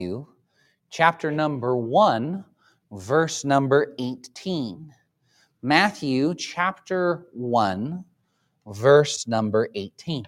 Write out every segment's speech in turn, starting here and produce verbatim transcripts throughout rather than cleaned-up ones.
Matthew, chapter number one, verse number eighteen. Matthew, chapter one, verse number eighteen.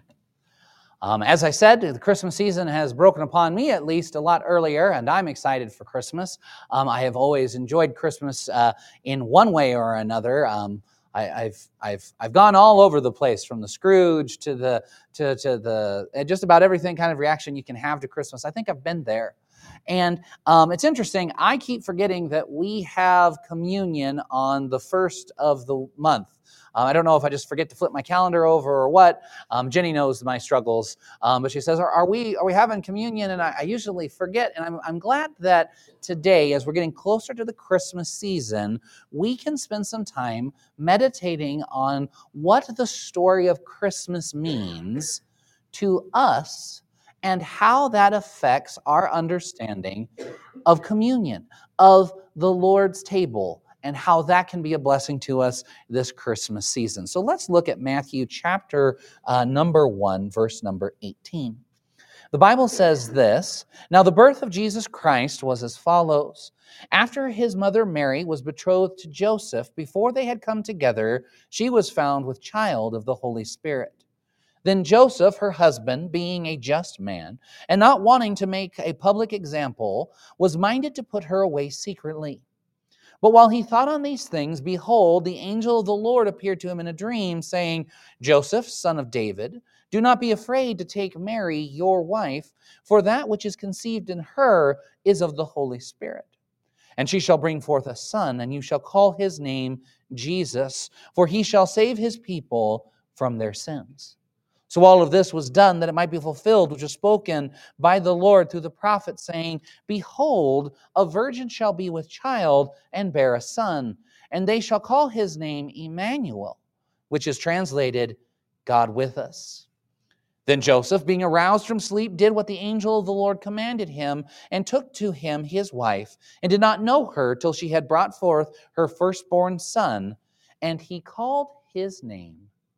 Um, as I said, the Christmas season has broken upon me at least a lot earlier, and I'm excited for Christmas. Um, I have always enjoyed Christmas uh, in one way or another. Um, I, I've I've I've gone all over the place, from the Scrooge to the to to the just about everything kind of reaction you can have to Christmas. I think I've been there. And um, it's interesting, I keep forgetting that we have communion on the first of the month. Uh, I don't know if I just forget to flip my calendar over or what. Um, Jenny knows my struggles, um, but she says, are, are we are we having communion? And I, I usually forget, and I'm, I'm glad that today, as we're getting closer to the Christmas season, we can spend some time meditating on what the story of Christmas means to us and how that affects our understanding of communion, of the Lord's table, and how that can be a blessing to us this Christmas season. So let's look at Matthew chapter uh, number one, verse number eighteen. The Bible says this: "Now the birth of Jesus Christ was as follows. After his mother Mary was betrothed to Joseph, before they had come together, she was found with child of the Holy Spirit. Then Joseph, her husband, being a just man, and not wanting to make a public example, was minded to put her away secretly. But while he thought on these things, behold, the angel of the Lord appeared to him in a dream, saying, Joseph, son of David, do not be afraid to take Mary, your wife, for that which is conceived in her is of the Holy Spirit. And she shall bring forth a son, and you shall call his name Jesus, for he shall save his people from their sins. So all of this was done that it might be fulfilled, which was spoken by the Lord through the prophet, saying, Behold, a virgin shall be with child and bear a son, and they shall call his name Emmanuel, which is translated, God with us. Then Joseph, being aroused from sleep, did what the angel of the Lord commanded him, and took to him his wife, and did not know her till she had brought forth her firstborn son, and he called his name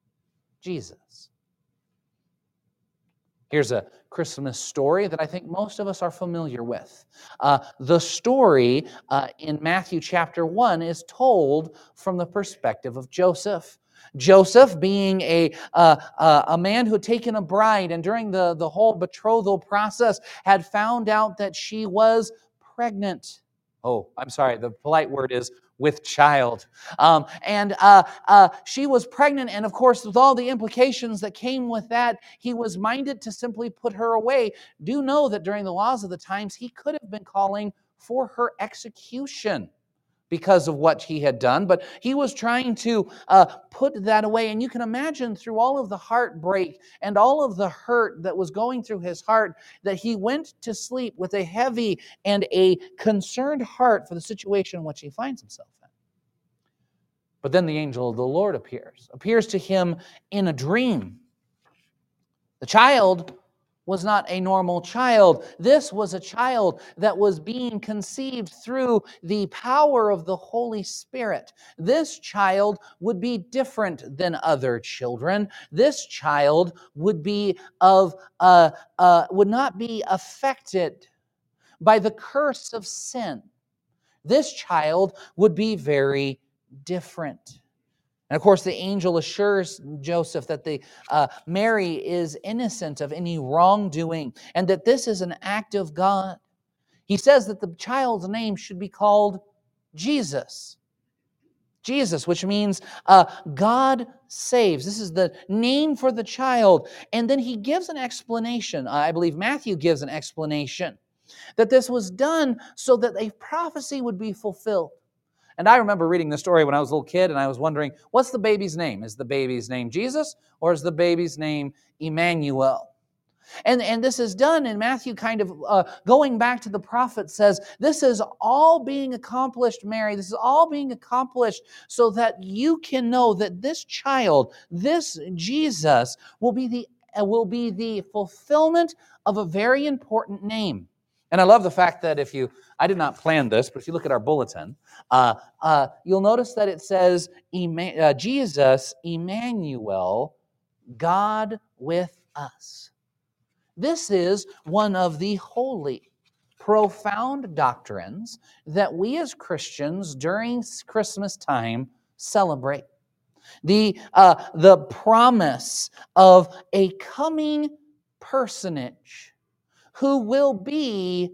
Jesus." Here's a Christmas story that I think most of us are familiar with. Uh, the story uh, in Matthew chapter one is told from the perspective of Joseph. Joseph, being a, uh, uh, a man who had taken a bride, and during the, the whole betrothal process had found out that she was pregnant. Oh, I'm sorry, the polite word is with child. Um, and uh, uh, she was pregnant, and of course, with all the implications that came with that, he was minded to simply put her away. Do know that during the laws of the times, he could have been calling for her execution because of what he had done, but he was trying to uh, put that away. And you can imagine, through all of the heartbreak and all of the hurt that was going through his heart, that he went to sleep with a heavy and a concerned heart for the situation in which he finds himself in. But then the angel of the Lord appears, appears to him in a dream. The child was not a normal child. This was a child that was being conceived through the power of the Holy Spirit. This child would be different than other children. This child would be of uh, uh, would not be affected by the curse of sin. This child would be very different. And of course, the angel assures Joseph that the uh, Mary is innocent of any wrongdoing, and that this is an act of God. He says that the child's name should be called Jesus. Jesus, which means uh, God saves. This is the name for the child. And then he gives an explanation. I believe Matthew gives an explanation that this was done so that a prophecy would be fulfilled. And I remember reading the story when I was a little kid, and I was wondering, what's the baby's name? Is the baby's name Jesus, or is the baby's name Emmanuel? And, and this is done in Matthew, kind of uh, going back to the prophet, says, this is all being accomplished, Mary. This is all being accomplished so that you can know that this child, this Jesus, will be the, uh, will be the fulfillment of a very important name. And I love the fact that if you, I did not plan this, but if you look at our bulletin, uh, uh, you'll notice that it says Emma- uh, Jesus, Emmanuel, God with us. This is one of the holy profound doctrines that we as Christians during Christmas time celebrate. The, uh, the promise of a coming personage who will be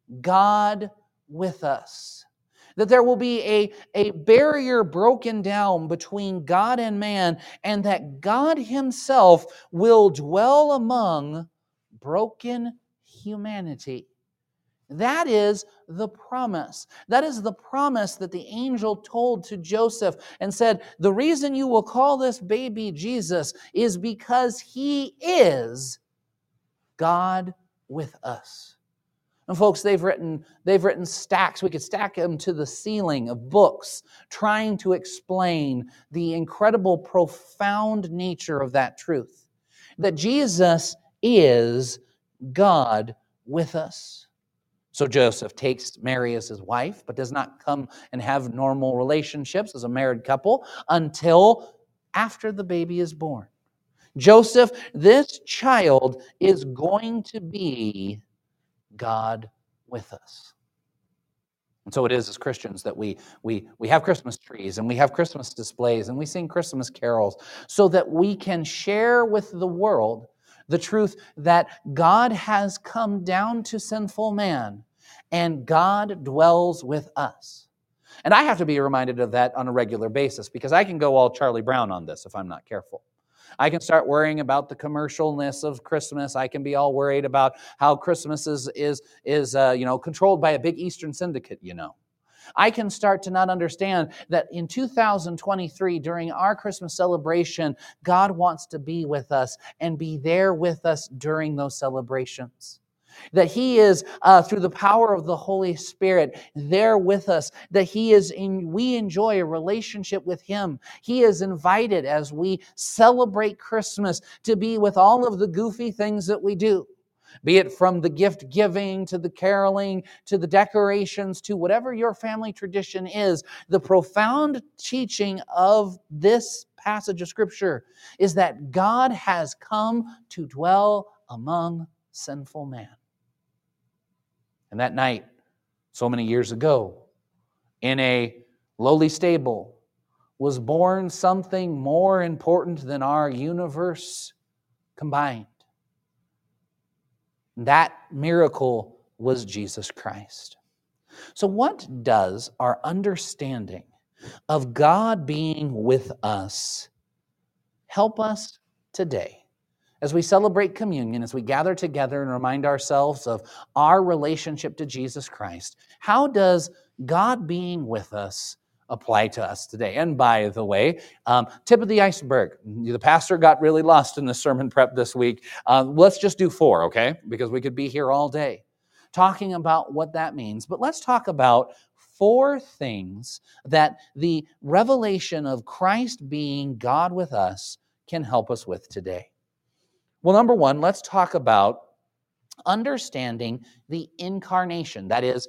God with us. That there will be a, a barrier broken down between God and man, and that God Himself will dwell among broken humanity. That is the promise. That is the promise that the angel told to Joseph and said, the reason you will call this baby Jesus is because He is God with us. And folks, they've written, they've written stacks. We could stack them to the ceiling of books trying to explain the incredible, profound nature of that truth. That Jesus is God with us. So Joseph takes Mary as his wife, but does not come and have normal relationships as a married couple until after the baby is born. Joseph, this child is going to be God with us. And so it is as Christians that we, we, we have Christmas trees and we have Christmas displays and we sing Christmas carols so that we can share with the world the truth that God has come down to sinful man and God dwells with us. And I have to be reminded of that on a regular basis because I can go all Charlie Brown on this if I'm not careful. I can start worrying about the commercialness of Christmas. I can be all worried about how Christmas is, is, is uh, you know, controlled by a big Eastern syndicate, you know. I can start to not understand that in two thousand twenty-three, during our Christmas celebration, God wants to be with us and be there with us during those celebrations. That He is, uh, through the power of the Holy Spirit, there with us. That He is in, we enjoy a relationship with Him. He is invited as we celebrate Christmas to be with all of the goofy things that we do. Be it from the gift giving, to the caroling, to the decorations, to whatever your family tradition is. The profound teaching of this passage of Scripture is that God has come to dwell among sinful man. And that night, so many years ago, in a lowly stable, was born something more important than our universe combined. That miracle was Jesus Christ. So what does our understanding of God being with us help us today? As we celebrate communion, as we gather together and remind ourselves of our relationship to Jesus Christ, how does God being with us apply to us today? And by the way, um, tip of the iceberg. The pastor got really lost in the sermon prep this week. Uh, let's just do four, okay? Because we could be here all day talking about what that means. But let's talk about four things that the revelation of Christ being God with us can help us with today. Well, number one, let's talk about understanding the incarnation. That is,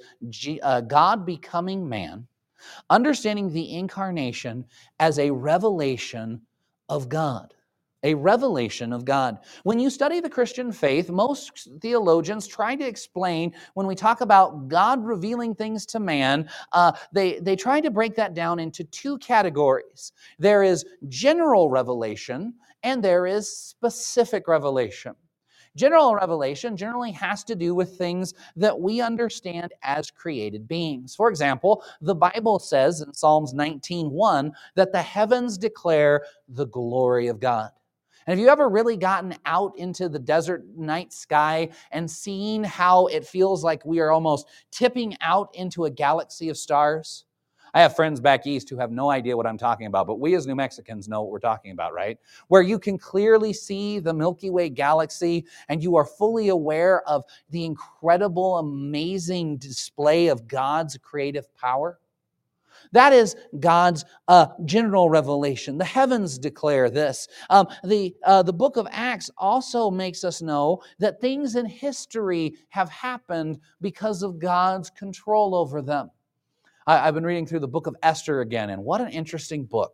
God becoming man. Understanding the incarnation as a revelation of God. A revelation of God. When you study the Christian faith, most theologians try to explain, when we talk about God revealing things to man, uh, they, they try to break that down into two categories. There is general revelation, and there is specific revelation. General revelation generally has to do with things that we understand as created beings. For example, the Bible says in Psalms nineteen one that the heavens declare the glory of God. And have you ever really gotten out into the desert night sky and seen how it feels like we are almost tipping out into a galaxy of stars? I have friends back east who have no idea what I'm talking about, but we as New Mexicans know what we're talking about, right? Where you can clearly see the Milky Way galaxy and you are fully aware of the incredible, amazing display of God's creative power. That is God's uh, general revelation. The heavens declare this. Um, the, uh, the book of Acts also makes us know that things in history have happened because of God's control over them. I've been reading through the book of Esther again, and what an interesting book.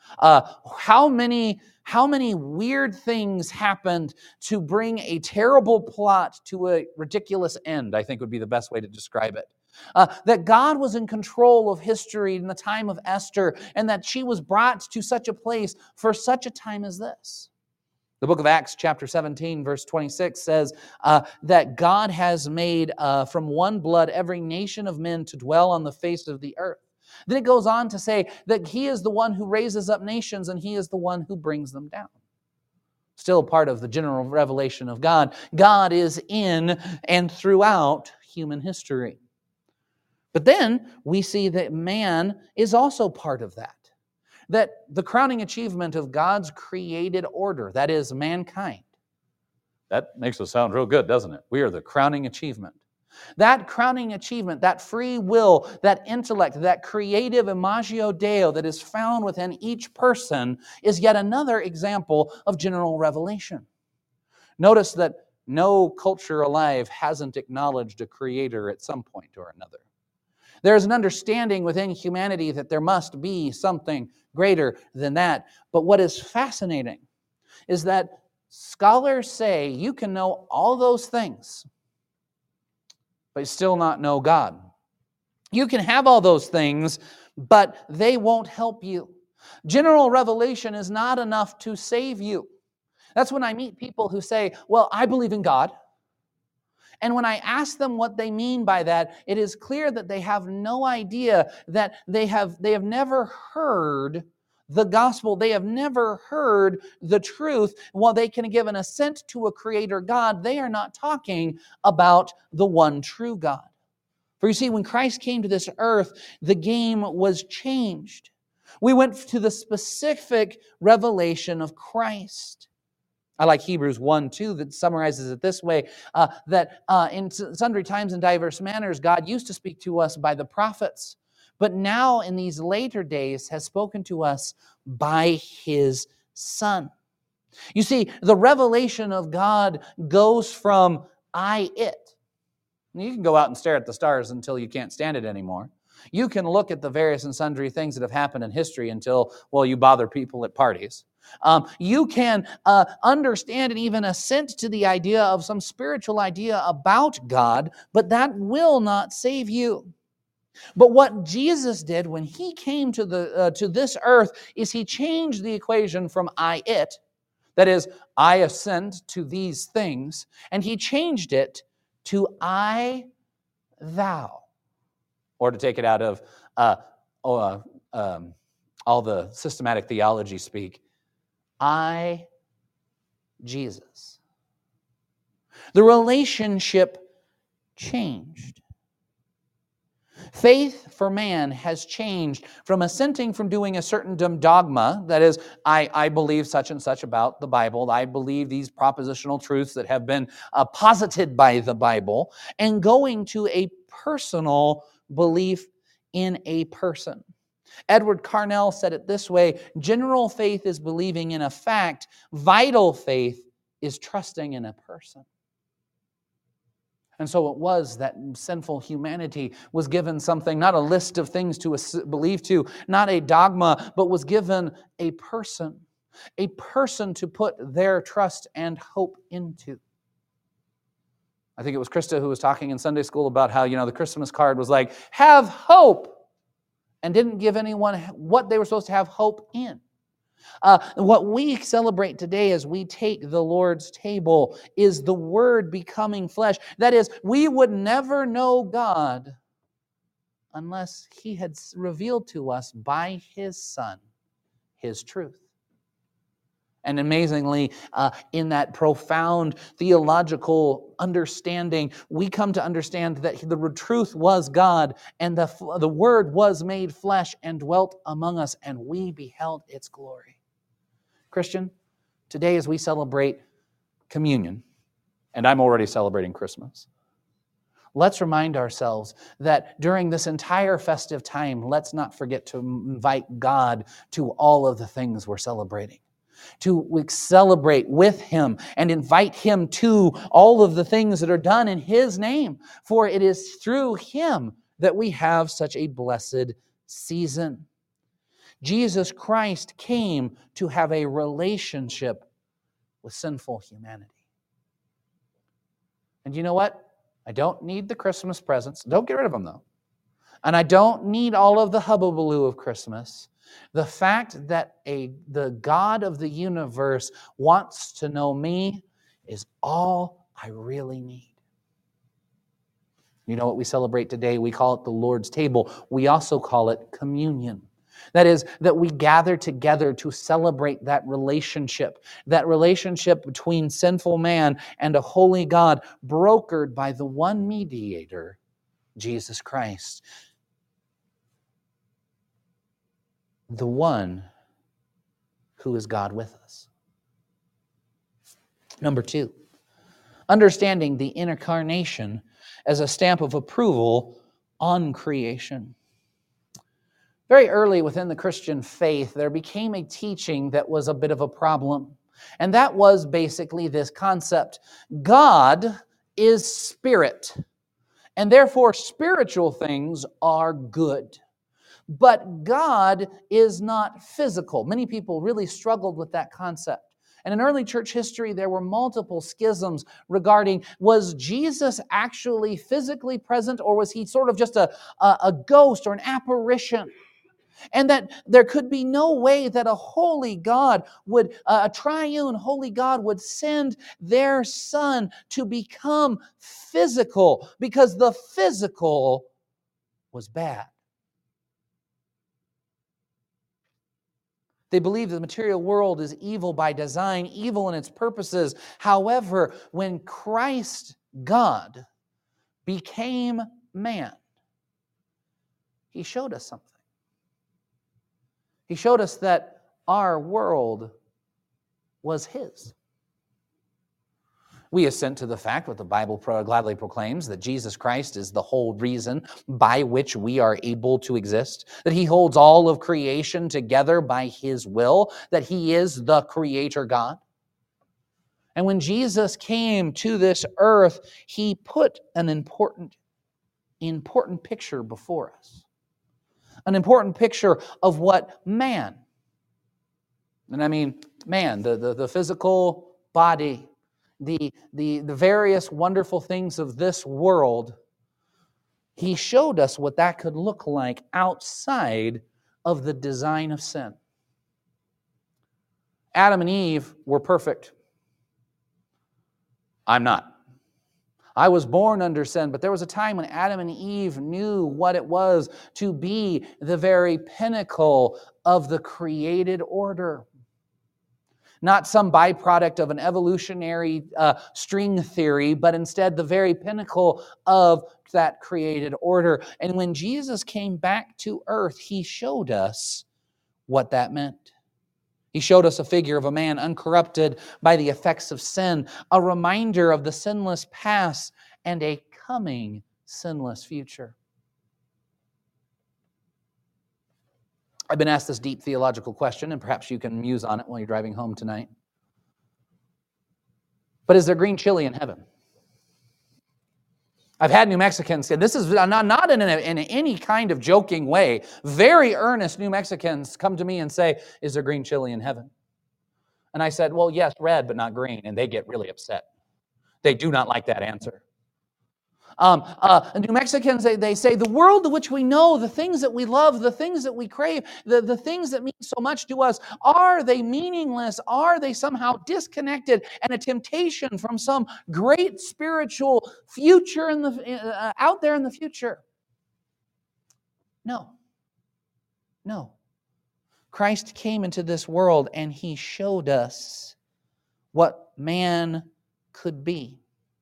Uh, how many how many weird things happened to bring a terrible plot to a ridiculous end, I think would be the best way to describe it. Uh, that God was in control of history in the time of Esther, and that she was brought to such a place for such a time as this. The book of Acts, chapter seventeen, verse twenty-six says uh, that God has made uh, from one blood every nation of men to dwell on the face of the earth. Then it goes on to say that He is the one who raises up nations and He is the one who brings them down. Still part of the general revelation of God. God is in and throughout human history. But then we see that man is also part of that. That the crowning achievement of God's created order, that is mankind. That makes us sound real good, doesn't it? We are the crowning achievement. That crowning achievement, that free will, that intellect, that creative imago Dei that is found within each person is yet another example of general revelation. Notice that no culture alive hasn't acknowledged a creator at some point or another. There is an understanding within humanity that there must be something greater than that. But what is fascinating is that scholars say you can know all those things, but still not know God. You can have all those things, but they won't help you. General revelation is not enough to save you. That's when I meet people who say, well, I believe in God. And when I ask them what they mean by that, it is clear that they have no idea, that they have, they have never heard the gospel. They have never heard the truth. While they can give an assent to a creator God, they are not talking about the one true God. For you see, when Christ came to this earth, the game was changed. We went to the specific revelation of Christ. I like Hebrews one two that summarizes it this way, uh, that uh, in sundry times and diverse manners God used to speak to us by the prophets, but now in these later days has spoken to us by His Son. You see, the revelation of God goes from I, it. You can go out and stare at the stars until you can't stand it anymore. You can look at the various and sundry things that have happened in history until, well, you bother people at parties. Um, you can uh, understand and even assent to the idea of some spiritual idea about God, but that will not save you. But what Jesus did when He came to the uh, to this earth is He changed the equation from I, it, that is, I assent to these things, and He changed it to I, thou. Or to take it out of uh, uh, um, all the systematic theology speak, I, Jesus. The relationship changed. Faith for man has changed from assenting from doing a certain dogma, that is, I, I believe such and such about the Bible, I believe these propositional truths that have been uh, posited by the Bible, and going to a personal belief in a person. Edward Carnell said it this way: general faith is believing in a fact, vital faith is trusting in a person. And so it was that sinful humanity was given something, not a list of things to believe to, not a dogma, but was given a person, a person to put their trust and hope into. I think it was Krista who was talking in Sunday school about how, you know, the Christmas card was like, have hope, and didn't give anyone what they were supposed to have hope in. Uh, what we celebrate today as we take the Lord's table is the Word becoming flesh. That is, we would never know God unless He had revealed to us by His Son His truth. And amazingly, uh, in that profound theological understanding, we come to understand that the truth was God, and the, the Word was made flesh and dwelt among us, and we beheld its glory. Christian, today as we celebrate communion, and I'm already celebrating Christmas, let's remind ourselves that during this entire festive time, let's not forget to invite God to all of the things we're celebrating. To celebrate with Him and invite Him to all of the things that are done in His name. For it is through Him that we have such a blessed season. Jesus Christ came to have a relationship with sinful humanity. And you know what? I don't need the Christmas presents. Don't get rid of them, though. And I don't need all of the hubbubaloo of Christmas. The fact that a, the God of the universe wants to know me is all I really need. You know what we celebrate today? We call it the Lord's table. We also call it communion. That is, that we gather together to celebrate that relationship, that relationship between sinful man and a holy God, brokered by the one mediator, Jesus Christ, the one who is God with us. Number two, understanding the incarnation as a stamp of approval on creation. Very early within the Christian faith, there became a teaching that was a bit of a problem. And that was basically this concept: God is spirit, and therefore spiritual things are good. But God is not physical. Many people really struggled with that concept. And in early church history, there were multiple schisms regarding, was Jesus actually physically present, or was he sort of just a, a, a ghost or an apparition? And that there could be no way that a holy God would, uh, a triune holy God would send their Son to become physical, because the physical was bad. They believe the material world is evil by design, evil in its purposes. However, when Christ, God, became man, he showed us something. He showed us that our world was his. We assent to the fact, what the Bible gladly proclaims, that Jesus Christ is the whole reason by which we are able to exist, that he holds all of creation together by his will, that he is the Creator God. And when Jesus came to this earth, he put an important, important picture before us. An important picture of what man, and I mean man, the, the, the physical body, the, the, the various wonderful things of this world, he showed us what that could look like outside of the design of sin. Adam and Eve were perfect. I'm not. I was born under sin, but there was a time when Adam and Eve knew what it was to be the very pinnacle of the created order. Not some byproduct of an evolutionary uh, string theory, but instead the very pinnacle of that created order. And when Jesus came back to earth, he showed us what that meant. He showed us a figure of a man uncorrupted by the effects of sin, a reminder of the sinless past and a coming sinless future. I've been asked this deep theological question, and perhaps you can muse on it while you're driving home tonight. But is there green chili in heaven? I've had New Mexicans say, this is not, not in, a, in any kind of joking way, very earnest New Mexicans come to me and say, is there green chili in heaven? And I said, well, yes, red, but not green. And they get really upset. They do not like that answer. Um, uh, New Mexicans, they, they say, the world to which we know, the things that we love, the things that we crave, the, the things that mean so much to us, are they meaningless? Are they somehow disconnected and a temptation from some great spiritual future in the uh, out there in the future? No. No. Christ came into this world and he showed us what man could be.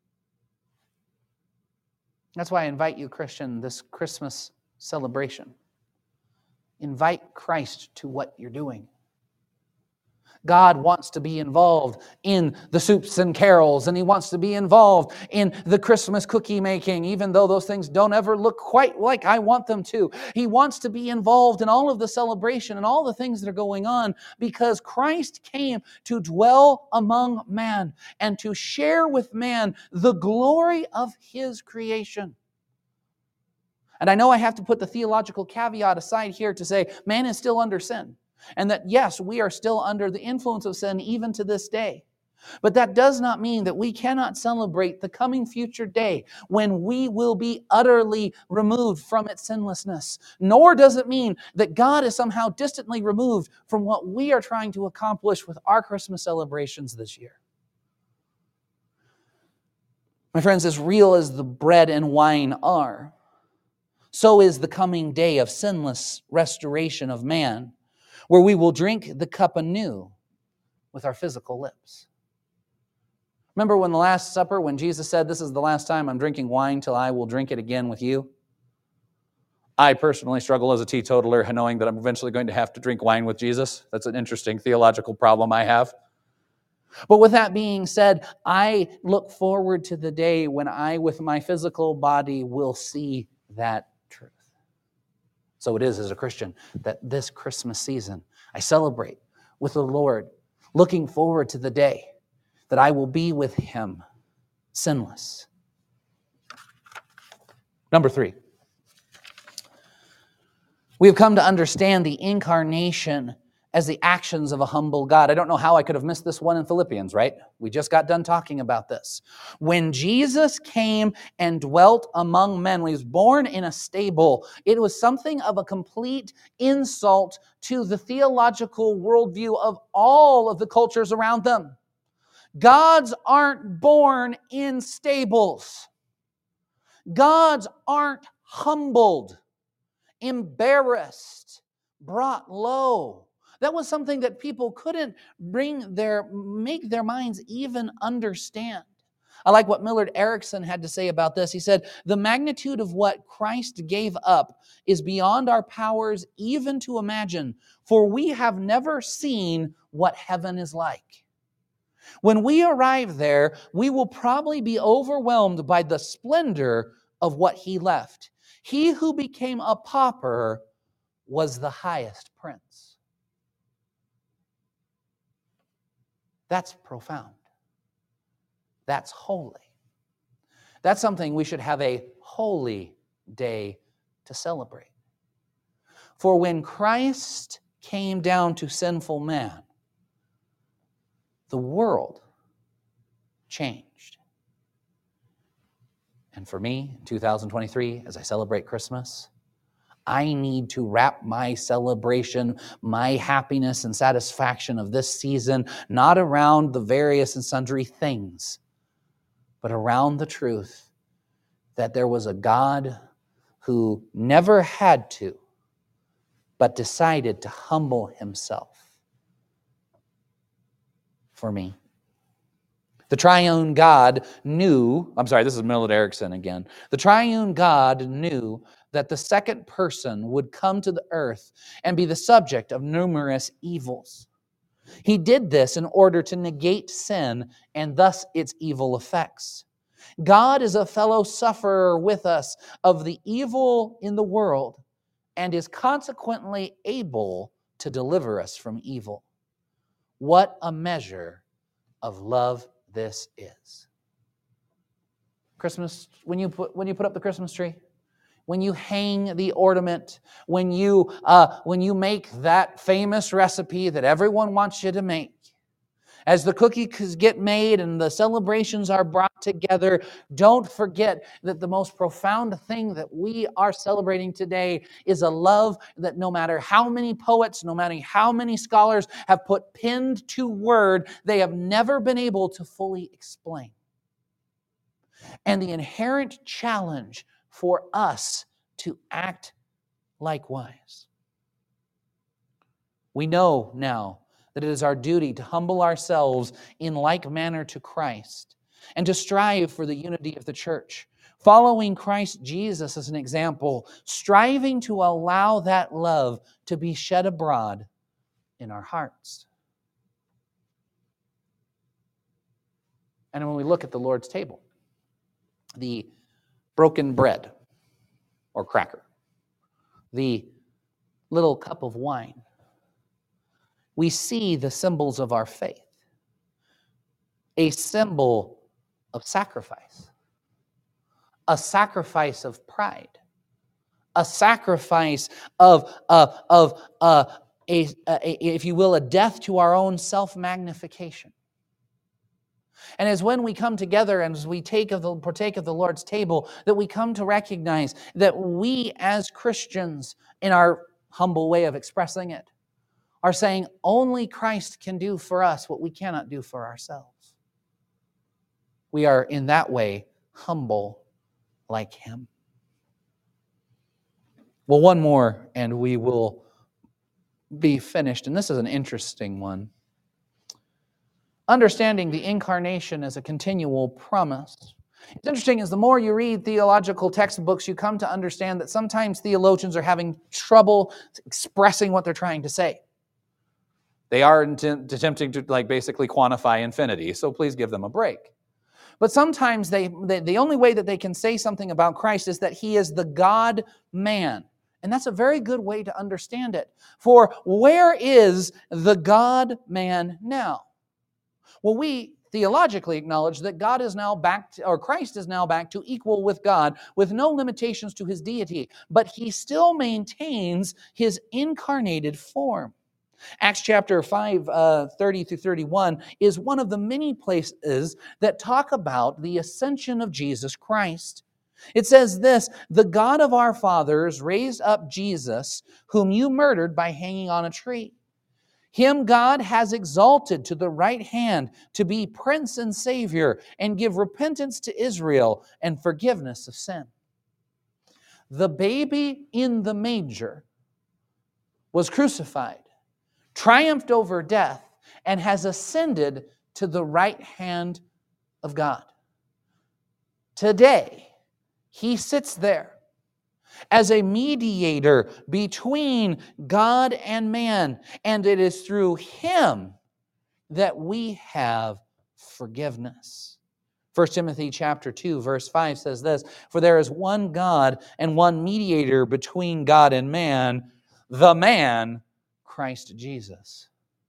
That's why I invite you, Christian, this Christmas celebration. Invite Christ to what you're doing. God wants to be involved in the soups and carols, and he wants to be involved in the Christmas cookie making, even though those things don't ever look quite like I want them to. He wants to be involved in all of the celebration and all the things that are going on, because Christ came to dwell among man and to share with man the glory of his creation. And I know I have to put the theological caveat aside here to say man is still under sin. And that, yes, we are still under the influence of sin even to this day. But that does not mean that we cannot celebrate the coming future day when we will be utterly removed from its sinlessness. Nor does it mean that God is somehow distantly removed from what we are trying to accomplish with our Christmas celebrations this year. My friends, as real as the bread and wine are, so is the coming day of sinless restoration of man, where we will drink the cup anew with our physical lips. Remember when the Last Supper, when Jesus said, "This is the last time I'm drinking wine till I will drink it again with you"? I personally struggle as a teetotaler knowing that I'm eventually going to have to drink wine with Jesus. That's an interesting theological problem I have. But with that being said, I look forward to the day when I, with my physical body, will see that truth. So it is as a Christian that this Christmas season, I celebrate with the Lord, looking forward to the day that I will be with Him, sinless. Number three, we have come to understand the incarnation as the actions of a humble God. I don't know how I could have missed this one in Philippians, right? We just got done talking about this. When Jesus came and dwelt among men, when He was born in a stable, it was something of a complete insult to the theological worldview of all of the cultures around them. Gods aren't born in stables. Gods aren't humbled, embarrassed, brought low. That was something that people couldn't bring their, make their minds even understand. I like what Millard Erickson had to say about this. He said, "The magnitude of what Christ gave up is beyond our powers even to imagine, for we have never seen what heaven is like. When we arrive there, we will probably be overwhelmed by the splendor of what He left. He who became a pauper was the highest prince." That's profound. That's holy. That's something we should have a holy day to celebrate. For when Christ came down to sinful man, the world changed. And for me, in two thousand twenty-three, as I celebrate Christmas, I need to wrap my celebration, my happiness and satisfaction of this season, not around the various and sundry things, but around the truth that there was a God who never had to, but decided to humble Himself for me. The triune God knew, I'm sorry, this is Millard Erickson again. The triune God knew that the second person would come to the earth and be the subject of numerous evils. He did this in order to negate sin and thus its evil effects. God is a fellow sufferer with us of the evil in the world and is consequently able to deliver us from evil. What a measure of love this is. Christmas, when you put when you put up the Christmas tree, when you hang the ornament, when you uh, when you make that famous recipe that everyone wants you to make, as the cookies get made and the celebrations are brought together, don't forget that the most profound thing that we are celebrating today is a love that no matter how many poets, no matter how many scholars have put pinned to word, they have never been able to fully explain. And the inherent challenge for us to act likewise. We know now that it is our duty to humble ourselves in like manner to Christ and to strive for the unity of the church, following Christ Jesus as an example, striving to allow that love to be shed abroad in our hearts. And when we look at the Lord's table, the broken bread or cracker, the little cup of wine, we see the symbols of our faith. A symbol of sacrifice. A sacrifice of pride. a sacrifice of, uh, of uh, a, a, if you will, a death to our own self-magnification. And as when we come together and as we take of the, partake of the Lord's table, that we come to recognize that we as Christians, in our humble way of expressing it, are saying only Christ can do for us what we cannot do for ourselves. We are in that way humble like Him. Well, one more and we will be finished. And this is an interesting one. Understanding the incarnation as a continual promise. It's interesting, as the more you read theological textbooks, you come to understand that sometimes theologians are having trouble expressing what they're trying to say. They are attempting to like basically quantify infinity, so please give them a break. But sometimes they, they the only way that they can say something about Christ is that He is the God-man. And that's a very good way to understand it. For where is the God-man now? Well, we theologically acknowledge that God is now back, to, or Christ is now back to equal with God, with no limitations to His deity, but He still maintains His incarnated form. Acts chapter five, uh, thirty through thirty-one is one of the many places that talk about the ascension of Jesus Christ. It says this, "The God of our fathers raised up Jesus, whom you murdered by hanging on a tree. Him God has exalted to the right hand to be Prince and Savior, and give repentance to Israel and forgiveness of sin." The baby in the manger was crucified, triumphed over death, and has ascended to the right hand of God. Today, He sits there as a mediator between God and man, and it is through Him that we have forgiveness. First Timothy chapter two, verse five says this, "For there is one God and one mediator between God and man, the man, Christ Jesus."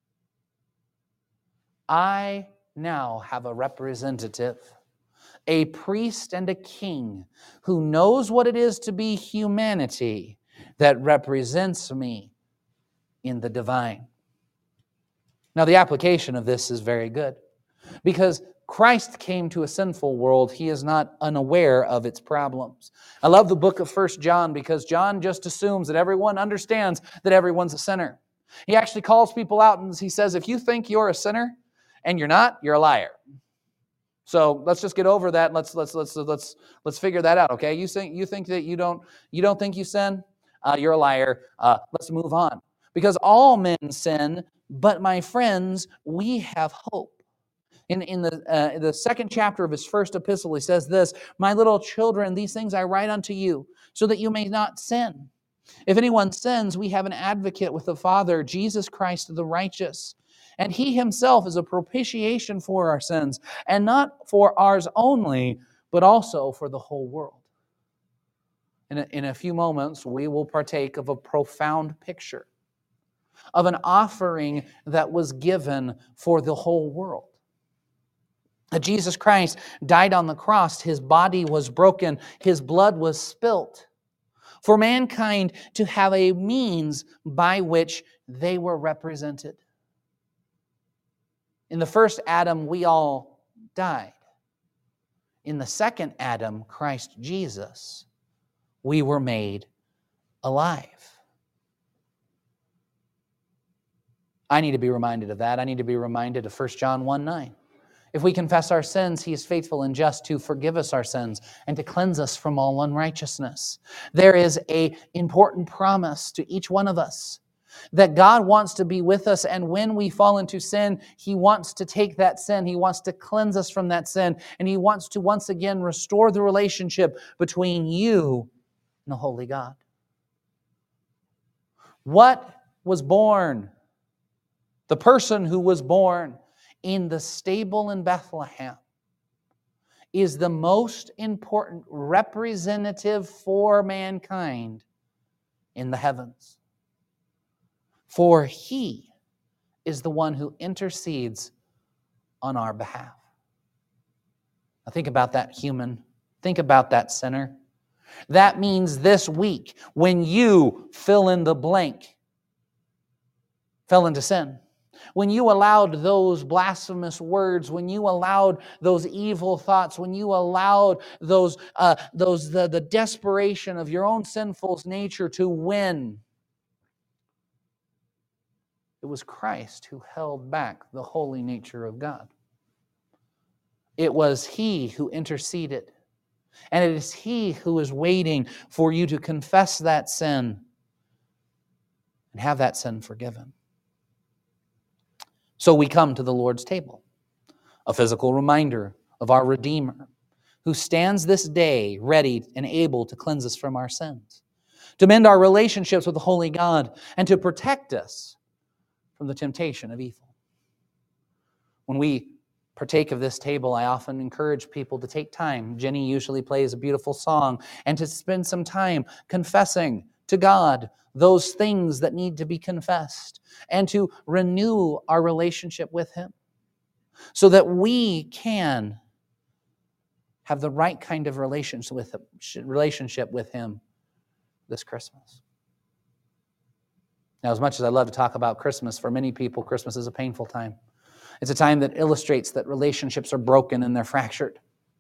I now have a representative, a priest and a king who knows what it is to be humanity, that represents me in the divine. Now, the application of this is very good, because Christ came to a sinful world. He is not unaware of its problems. I love the book of First John, because John just assumes that everyone understands that everyone's a sinner. He actually calls people out and he says, if you think you're a sinner and you're not, you're a liar. So let's just get over that. Let's let's let's let's let's figure that out. Okay, you think you think that you don't you don't think you sin? Uh, you're a liar. Uh, let's move on, because all men sin. But my friends, we have hope. In in the uh, the second chapter of his first epistle, he says this: "My little children, these things I write unto you, so that you may not sin. If anyone sins, we have an advocate with the Father, Jesus Christ the righteous. And He Himself is a propitiation for our sins, and not for ours only, but also for the whole world." In a, in a few moments, we will partake of a profound picture of an offering that was given for the whole world. That Jesus Christ died on the cross, His body was broken, His blood was spilt, for mankind to have a means by which they were represented. In the first Adam, we all died. In the second Adam, Christ Jesus, we were made alive. I need to be reminded of that. I need to be reminded of First John one nine. If we confess our sins, He is faithful and just to forgive us our sins and to cleanse us from all unrighteousness. There is an important promise to each one of us that God wants to be with us, and when we fall into sin, He wants to take that sin, He wants to cleanse us from that sin, and He wants to once again restore the relationship between you and the Holy God. What was born? The person who was born in the stable in Bethlehem is the most important representative for mankind in the heavens. For He is the one who intercedes on our behalf. Now think about that human. Think about that sinner. That means this week, when you fill in the blank, fell into sin, when you allowed those blasphemous words, when you allowed those evil thoughts, when you allowed those, uh, those the, the desperation of your own sinful nature to win, it was Christ who held back the holy nature of God. It was He who interceded. And it is He who is waiting for you to confess that sin and have that sin forgiven. So we come to the Lord's table, a physical reminder of our Redeemer, who stands this day ready and able to cleanse us from our sins, to mend our relationships with the Holy God, and to protect us from the temptation of evil. When we partake of this table, I often encourage people to take time. Jenny usually plays a beautiful song, and to spend some time confessing to God those things that need to be confessed, and to renew our relationship with Him so that we can have the right kind of relationship with Him, relationship with Him this Christmas. Now, as much as I love to talk about Christmas, for many people, Christmas is a painful time. It's a time that illustrates that relationships are broken and they're fractured.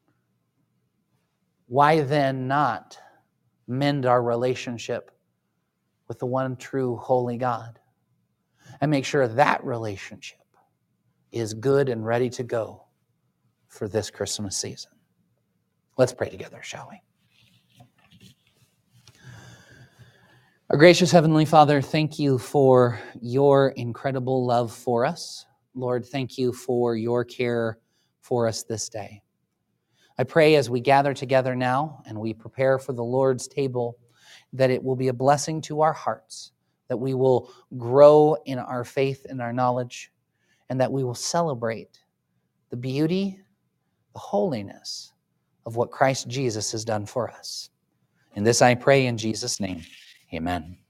Why then not mend our relationship with the one true holy God and make sure that relationship is good and ready to go for this Christmas season? Let's pray together, shall we? Our gracious Heavenly Father, thank you for your incredible love for us. Lord, thank you for your care for us this day. I pray as we gather together now and we prepare for the Lord's table, that it will be a blessing to our hearts, that we will grow in our faith and our knowledge, and that we will celebrate the beauty, the holiness of what Christ Jesus has done for us. And this I pray in Jesus' name. Amen.